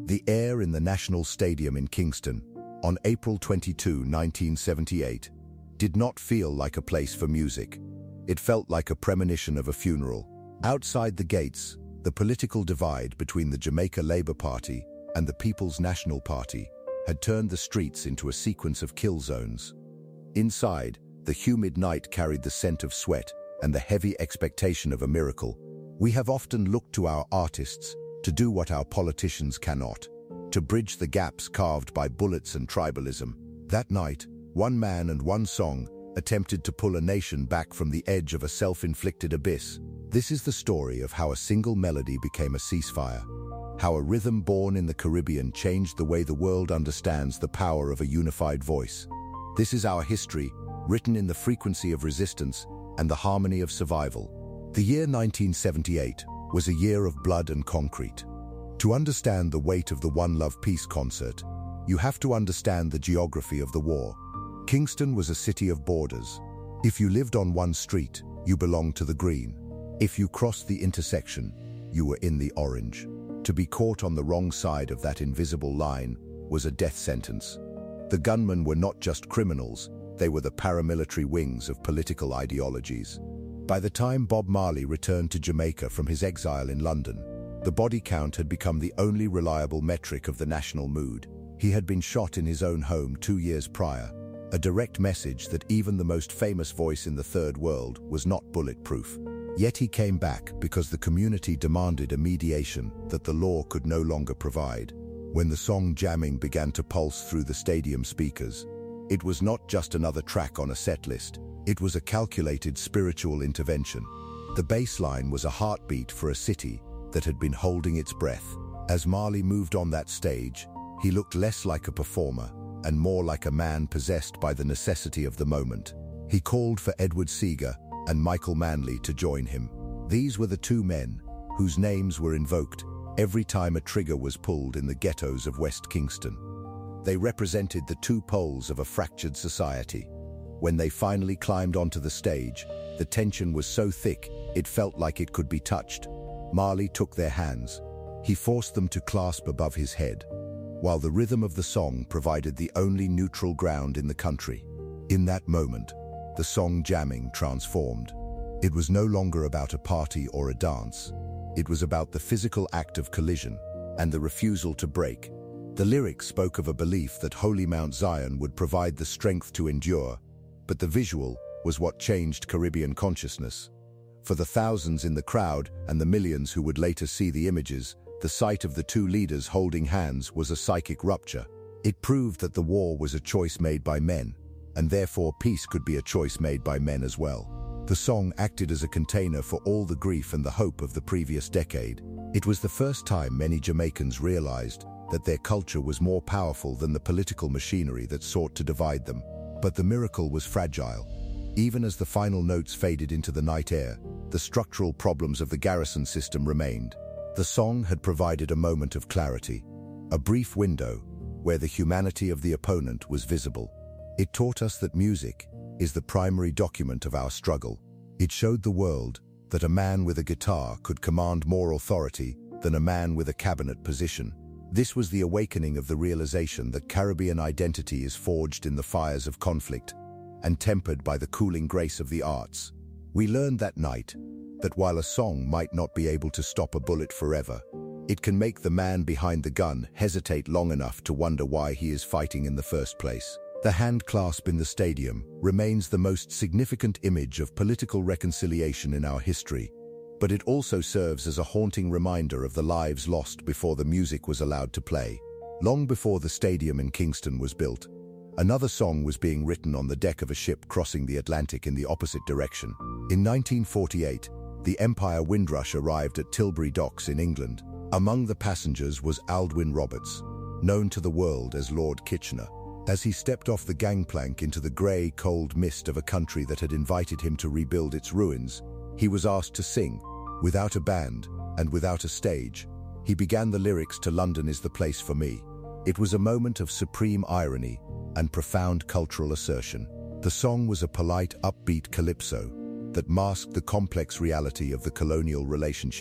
The air in the National Stadium in Kingston, on April 22, 1978, did not feel like a place for music. It felt like a premonition of a funeral. Outside the gates, the political divide between the Jamaica Labour Party and the People's National Party had turned the streets into a sequence of kill zones. Inside, the humid night carried the scent of sweat and the heavy expectation of a miracle. We have often looked to our artists to do what our politicians cannot, to bridge the gaps carved by bullets and tribalism. That night, one man and one song attempted to pull a nation back from the edge of a self-inflicted abyss. This is the story of how a single melody became a ceasefire, how a rhythm born in the Caribbean changed the way the world understands the power of a unified voice. This is our history, written in the frequency of resistance and the harmony of survival. The year 1978 was a year of blood and concrete. To understand the weight of the One Love Peace concert, you have to understand the geography of the war. Kingston was a city of borders. If you lived on one street, you belonged to the green. If you crossed the intersection, you were in the orange. To be caught on the wrong side of that invisible line was a death sentence. The gunmen were not just criminals, they were the paramilitary wings of political ideologies. By the time Bob Marley returned to Jamaica from his exile in London, the body count had become the only reliable metric of the national mood. He had been shot in his own home 2 years prior, a direct message that even the most famous voice in the third world was not bulletproof. Yet he came back because the community demanded a mediation that the law could no longer provide. When the song Jamming began to pulse through the stadium speakers, it was not just another track on a set list. It was a calculated spiritual intervention. The bass line was a heartbeat for a city that had been holding its breath. As Marley moved on that stage, he looked less like a performer and more like a man possessed by the necessity of the moment. He called for Edward Seager and Michael Manley to join him. These were the two men whose names were invoked every time a trigger was pulled in the ghettos of West Kingston. They represented the two poles of a fractured society. When they finally climbed onto the stage, the tension was so thick it felt like it could be touched. Marley took their hands. He forced them to clasp above his head, while the rhythm of the song provided the only neutral ground in the country. In that moment, the song Jamming transformed. It was no longer about a party or a dance. It was about the physical act of collision and the refusal to break. The lyrics spoke of a belief that Holy Mount Zion would provide the strength to endure, but the visual was what changed Caribbean consciousness. For the thousands in the crowd and the millions who would later see the images, the sight of the two leaders holding hands was a psychic rupture. It proved that the war was a choice made by men, and therefore peace could be a choice made by men as well. The song acted as a container for all the grief and the hope of the previous decade. It was the first time many Jamaicans realized that their culture was more powerful than the political machinery that sought to divide them. But the miracle was fragile. Even as the final notes faded into the night air, the structural problems of the garrison system remained. The song had provided a moment of clarity, a brief window where the humanity of the opponent was visible. It taught us that music is the primary document of our struggle. It showed the world that a man with a guitar could command more authority than a man with a cabinet position. This was the awakening of the realization that Caribbean identity is forged in the fires of conflict and tempered by the cooling grace of the arts. We learned that night that while a song might not be able to stop a bullet forever, it can make the man behind the gun hesitate long enough to wonder why he is fighting in the first place. The hand clasp in the stadium remains the most significant image of political reconciliation in our history, but it also serves as a haunting reminder of the lives lost before the music was allowed to play. Long before the stadium in Kingston was built, another song was being written on the deck of a ship crossing the Atlantic in the opposite direction. In 1948, the Empire Windrush arrived at Tilbury Docks in England. Among the passengers was Aldwin Roberts, known to the world as Lord Kitchener. As he stepped off the gangplank into the grey, cold mist of a country that had invited him to rebuild its ruins, he was asked to sing. Without a band and without a stage, he began the lyrics to "London is the Place for Me." It was a moment of supreme irony and profound cultural assertion. The song was a polite, upbeat calypso that masked the complex reality of the colonial relationship.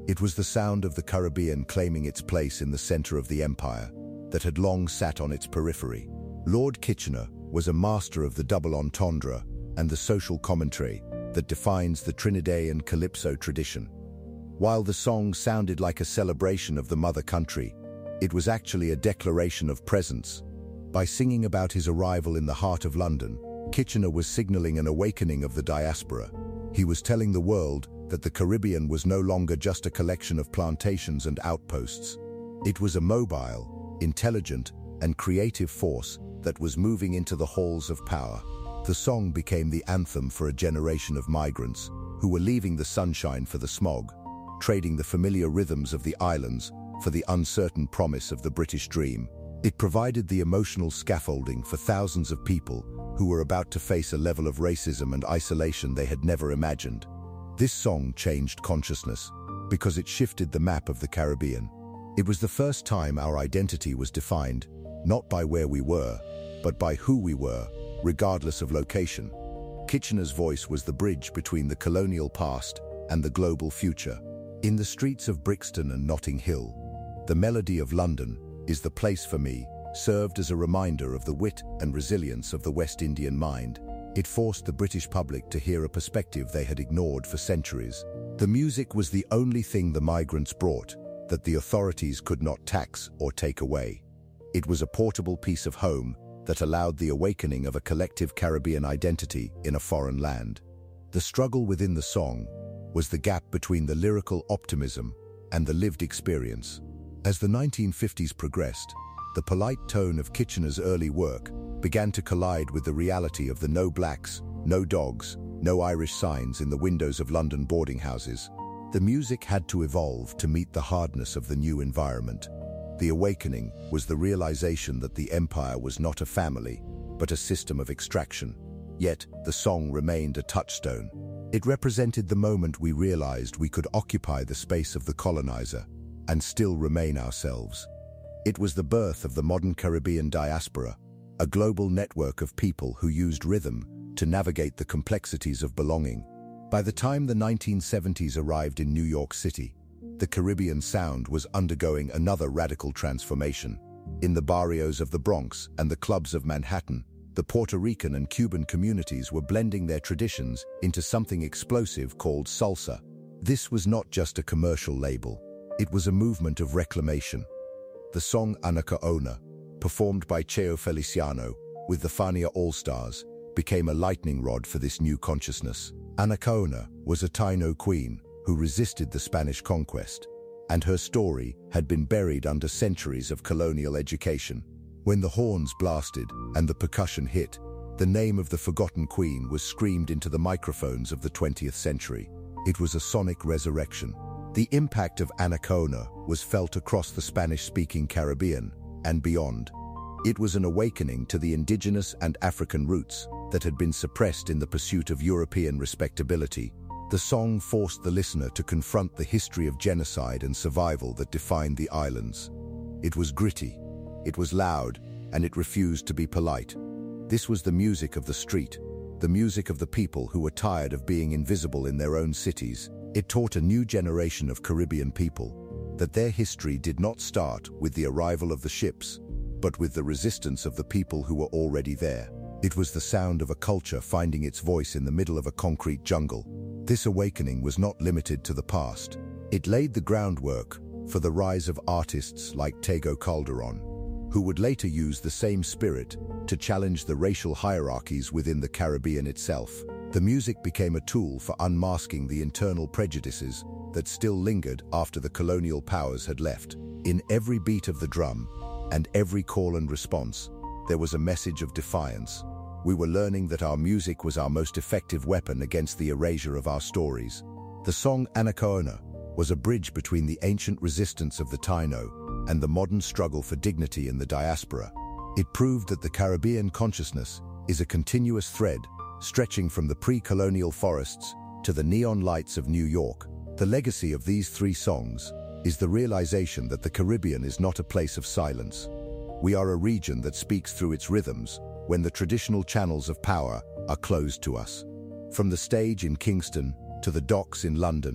It was the sound of the Caribbean claiming its place in the center of the empire that had long sat on its periphery. Lord Kitchener was a master of the double entendre and the social commentary that defines the Trinidadian calypso tradition. While the song sounded like a celebration of the mother country, it was actually a declaration of presence. By singing about his arrival in the heart of London, Kitchener was signaling an awakening of the diaspora. He was telling the world that the Caribbean was no longer just a collection of plantations and outposts. It was a mobile, intelligent, and creative force that was moving into the halls of power. The song became the anthem for a generation of migrants who were leaving the sunshine for the smog, trading the familiar rhythms of the islands for the uncertain promise of the British dream. It provided the emotional scaffolding for thousands of people who were about to face a level of racism and isolation they had never imagined. This song changed consciousness because it shifted the map of the Caribbean. It was the first time our identity was defined not by where we were, but by who we were, regardless of location. Kitchener's voice was the bridge between the colonial past and the global future. In the streets of Brixton and Notting Hill, the melody of London is the place for me served as a reminder of the wit and resilience of the West Indian mind. It forced the British public to hear a perspective they had ignored for centuries. The music was the only thing the migrants brought that the authorities could not tax or take away. It was a portable piece of home that allowed the awakening of a collective Caribbean identity in a foreign land. The struggle within the song was the gap between the lyrical optimism and the lived experience. As the 1950s progressed, the polite tone of Kitchener's early work began to collide with the reality of the no blacks, no dogs, no Irish signs in the windows of London boarding houses. The music had to evolve to meet the hardness of the new environment. The awakening was the realization that the empire was not a family, but a system of extraction. Yet, the song remained a touchstone. It represented the moment we realized we could occupy the space of the colonizer and still remain ourselves. It was the birth of the modern Caribbean diaspora, a global network of people who used rhythm to navigate the complexities of belonging. By the time the 1970s arrived in New York City, the Caribbean sound was undergoing another radical transformation. In the barrios of the Bronx and the clubs of Manhattan, the Puerto Rican and Cuban communities were blending their traditions into something explosive called salsa. This was not just a commercial label. It was a movement of reclamation. The song Anacaona, performed by Cheo Feliciano with the Fania All-Stars, became a lightning rod for this new consciousness. Anacaona was a Taino queen who resisted the Spanish conquest, and her story had been buried under centuries of colonial education. When the horns blasted and the percussion hit, the name of the forgotten queen was screamed into the microphones of the 20th century. It was a sonic resurrection. The impact of Anacaona was felt across the Spanish-speaking Caribbean and beyond. It was an awakening to the indigenous and African roots that had been suppressed in the pursuit of European respectability. The song forced the listener to confront the history of genocide and survival that defined the islands. It was gritty, it was loud, and it refused to be polite. This was the music of the street, the music of the people who were tired of being invisible in their own cities. It taught a new generation of Caribbean people that their history did not start with the arrival of the ships, but with the resistance of the people who were already there. It was the sound of a culture finding its voice in the middle of a concrete jungle. This awakening was not limited to the past. It laid the groundwork for the rise of artists like Tego Calderon, who would later use the same spirit to challenge the racial hierarchies within the Caribbean itself. The music became a tool for unmasking the internal prejudices that still lingered after the colonial powers had left. In every beat of the drum and every call and response, there was a message of defiance. We were learning that our music was our most effective weapon against the erasure of our stories. The song Anacaona was a bridge between the ancient resistance of the Taino and the modern struggle for dignity in the diaspora. It proved that the Caribbean consciousness is a continuous thread stretching from the pre-colonial forests to the neon lights of New York. The legacy of these three songs is the realization that the Caribbean is not a place of silence. We are a region that speaks through its rhythms when the traditional channels of power are closed to us. From the stage in Kingston to the docks in London,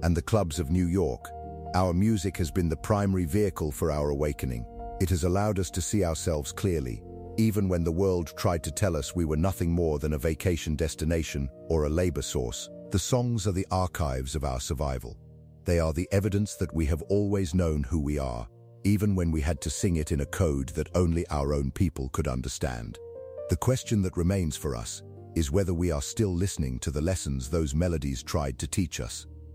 and the clubs of New York, our music has been the primary vehicle for our awakening. It has allowed us to see ourselves clearly, even when the world tried to tell us we were nothing more than a vacation destination or a labor source. The songs are the archives of our survival. They are the evidence that we have always known who we are, even when we had to sing it in a code that only our own people could understand. The question that remains for us is whether we are still listening to the lessons those melodies tried to teach us.